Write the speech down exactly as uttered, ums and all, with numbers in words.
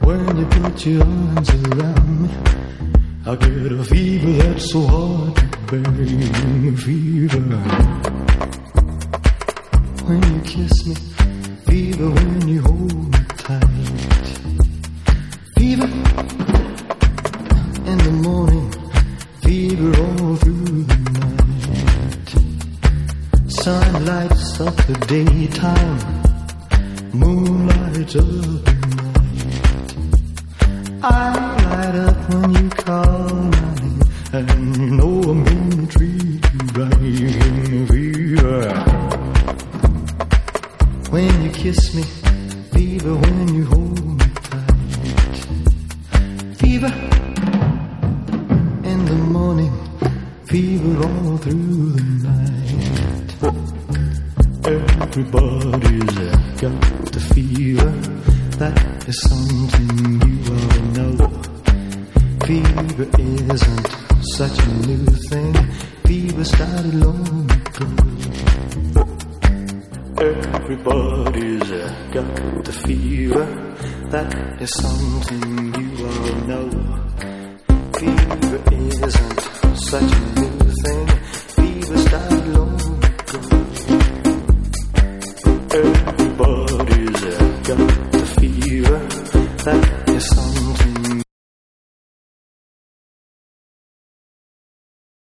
When you put your arms around me, I get a fever that's so hard to bear. Fever when you kiss me, fever when you hold me tight. Fever in the morning, fever all through the night. Sun lights up the daytime, moon lights up the night. I light up when you call my name, and you know I'm gonna treat you right. Fever when you kiss me, fever when you hold me tight. Fever in the morning, fever all through the night. Everybody's got the fever, that is something you all know. Fever isn't such a new thing, fever started long ago. Everybody's got the fever, that is something you all know. Fever isn't such a new